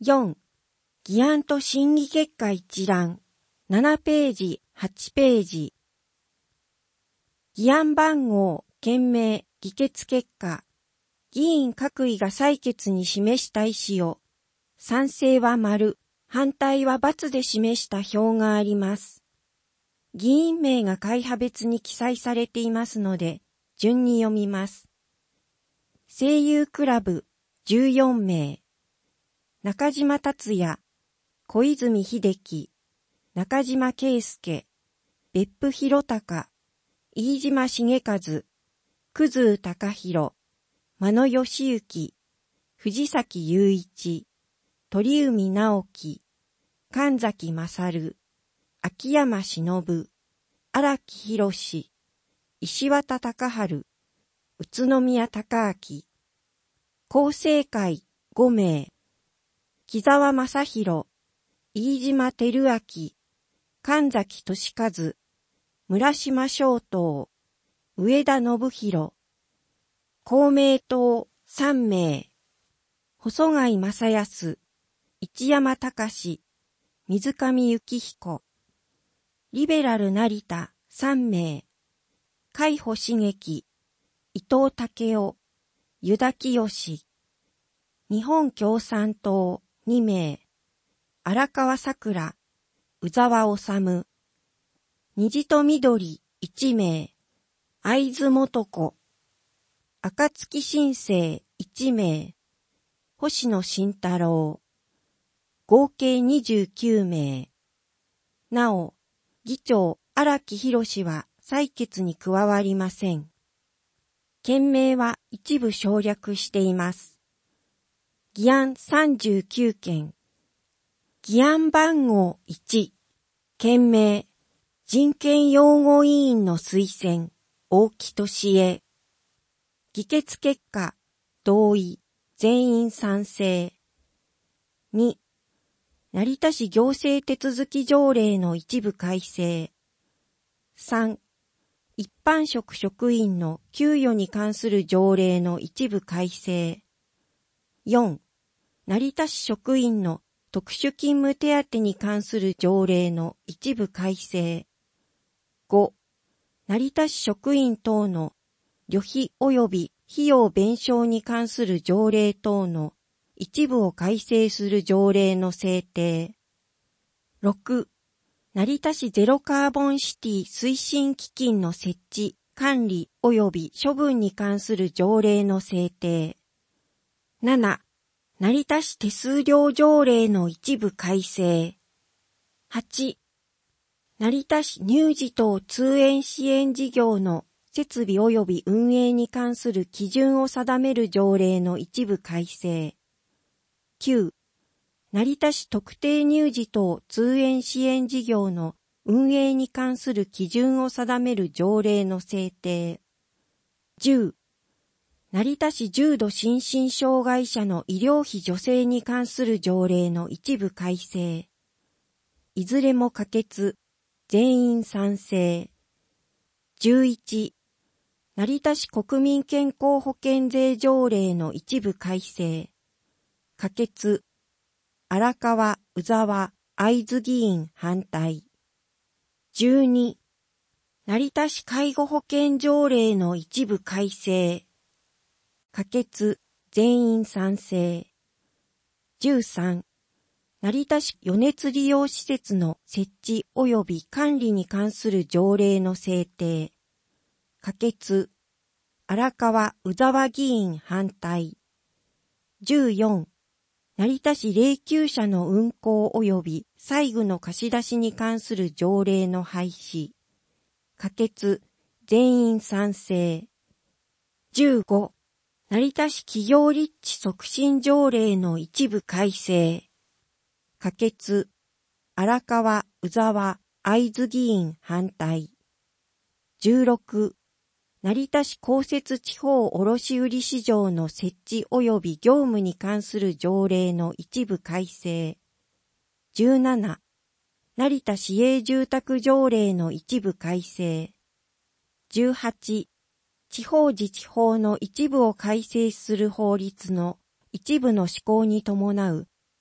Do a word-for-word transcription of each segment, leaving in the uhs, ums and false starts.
よん. 議案と審議結果一覧。ななページ、はちページ。議案番号、件名、議決結果。議員各位が採決に示した意思を、賛成は丸、反対は×で示した表があります。議員名が会派別に記載されていますので、順に読みます。声優クラブじゅうよんめい。中島達也、小泉秀樹、中島圭介、別府弘隆、飯島重和、葛生隆弘、間野義行、藤崎雄一、鳥海直樹、神崎勝、秋山忍、荒木博、石渡隆治、宇都宮隆明、厚生会ごめい、木澤正宏、飯島照明、神崎俊和、村島正東、上田信弘、公明党さんめい、細貝正康、一山隆、水上幸彦、リベラル成田さんめい、海保茂樹、伊藤武夫、湯田清、日本共産党にめい、荒川桜、宇沢治、虹と緑いちめい、会津元子、暁新生いちめい、星野慎太郎、合計にじゅうきゅうめい。なお、議長荒木博は採決に加わりません。件名は一部省略しています。議案さんじゅうきゅうけん。議案番号いち。件名、人権擁護委員の推薦、大木俊恵。議決結果、同意、全員賛成。に、成田市行政手続条例の一部改正。さん、一般職職員の給与に関する条例の一部改正。よん、成田市職員の特殊勤務手当に関する条例の一部改正。ご、成田市職員等の旅費及び費用弁償に関する条例等の一部を改正する条例の制定。ろく、成田市ゼロカーボンシティ推進基金の設置、管理及び処分に関する条例の制定。なな、成田市手数料条例の一部改正。はち、成田市乳児等通園支援事業の設備及び運営に関する基準を定める条例の一部改正。きゅう、成田市特定乳児等通園支援事業の運営に関する基準を定める条例の制定。じゅう、成田市重度心身障害者の医療費助成に関する条例の一部改正。いずれも可決、全員賛成。じゅういち、成田市国民健康保険税条例の一部改正。可決、荒川、宇沢、会津議員反対。じゅうに、成田市介護保険条例の一部改正。可決、全員賛成。じゅうさん、成田市余熱利用施設の設置及び管理に関する条例の制定。可決、荒川、宇沢議員反対。じゅうよん、成田市霊柩車の運行及び債務の貸し出しに関する条例の廃止。可決、全員賛成。じゅうご、成田市企業立地促進条例の一部改正。可決、荒川、宇沢、会津議員反対。じゅうろく、成田市公設地方卸売市場の設置及び業務に関する条例の一部改正。じゅうなな、成田市営住宅条例の一部改正。じゅうはち、地方自治法の一部を改正する法律の一部の施行に伴う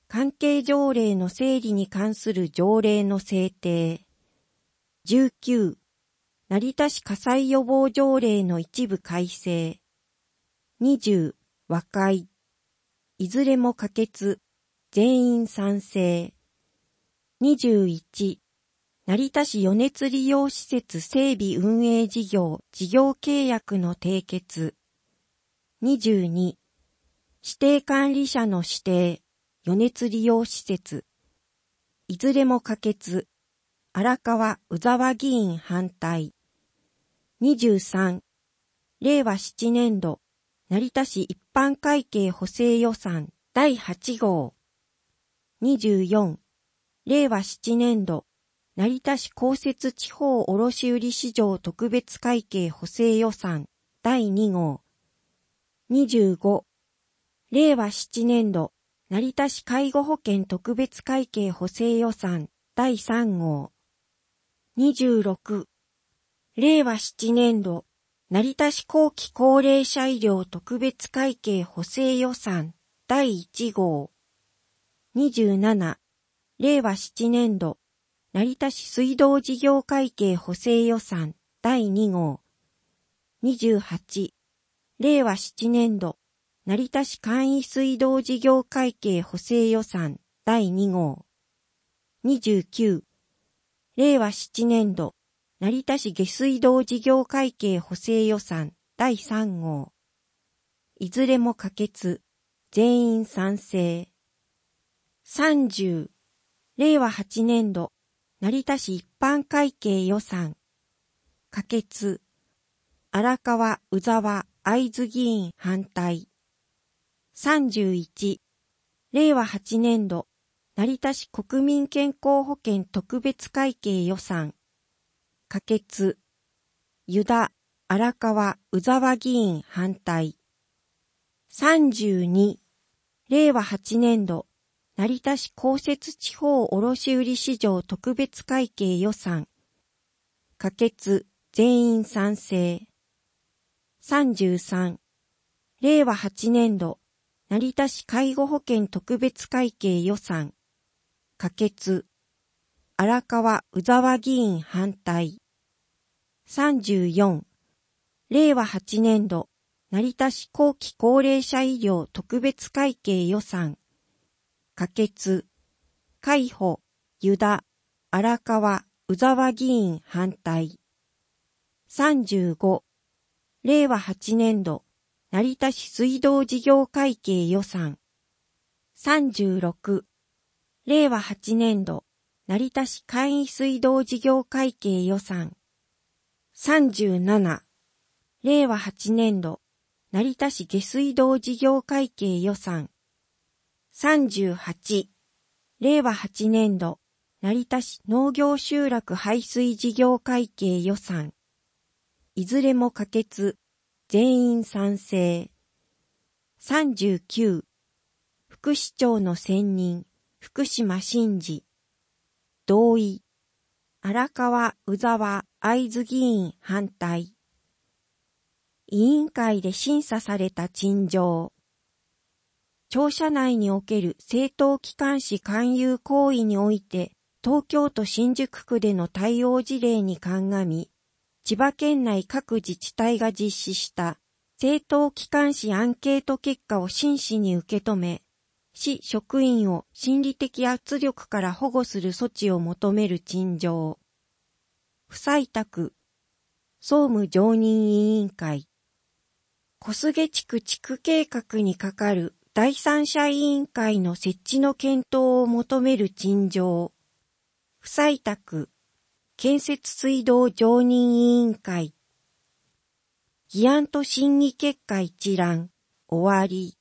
関係条例の整理に関する条例の制定。じゅうきゅう、成田市火災予防条例の一部改正。にじゅう、和解。いずれも可決、全員賛成。にじゅういち、成田市余熱利用施設整備運営事業事業契約の締結。にじゅうに、指定管理者の指定、余熱利用施設。いずれも可決、荒川宇沢議員反対。にじゅうさん、令和ななねん度、成田市一般会計補正予算だいはち号。にじゅうよん、令和ななねん度、成田市公設地方卸売市場特別会計補正予算だいに号。にじゅうご、令和ななねん度、成田市介護保険特別会計補正予算だいさん号。にじゅうろく、令和ななねん度、成田市後期高齢者医療特別会計補正予算だいいち号。にじゅうなな、令和ななねん度、成田市水道事業会計補正予算だいに号。にじゅうはち、令和ななねん度、成田市簡易水道事業会計補正予算だいに号。にじゅうきゅう、令和ななねん度、成田市下水道事業会計補正予算だいさん号。いずれも可決、全員賛成。さんじゅう、令和はちねん度、成田市一般会計予算。可決、荒川宇沢会津議員反対。さんじゅういち、令和はちねん度、成田市国民健康保険特別会計予算。可決、湯田、荒川、宇沢議員反対。さんじゅうに、令和はちねん度、成田市公設地方卸売市場特別会計予算。可決、全員賛成。さんじゅうさん、令和はちねん度、成田市介護保険特別会計予算。可決、荒川宇沢議員反対。さんじゅうよん、令和はちねん度、成田市後期高齢者医療特別会計予算。可決、海保、湯田、荒川、宇沢議員反対。さんじゅうご、令和はちねん度、成田市水道事業会計予算。さんじゅうろく、令和はちねん度、成田市簡易水道事業会計予算。さんじゅうなな、令和はちねん度、成田市下水道事業会計予算。さんじゅうはち、令和はちねん度、成田市農業集落排水事業会計予算。いずれも可決、全員賛成。さんじゅうきゅう、副市長の選任、福島真治。同意。荒川宇沢会津議員反対。委員会で審査された陳情。庁舎内における政党機関紙勧誘行為において、東京都新宿区での対応事例に鑑み、千葉県内各自治体が実施した政党機関紙アンケート結果を真摯に受け止め、市職員を心理的圧力から保護する措置を求める陳情。不採択。総務常任委員会。小菅地区地区計画にかかる第三者委員会の設置の検討を求める陳情。不採択。建設水道常任委員会。議案と審議結果一覧。終わり。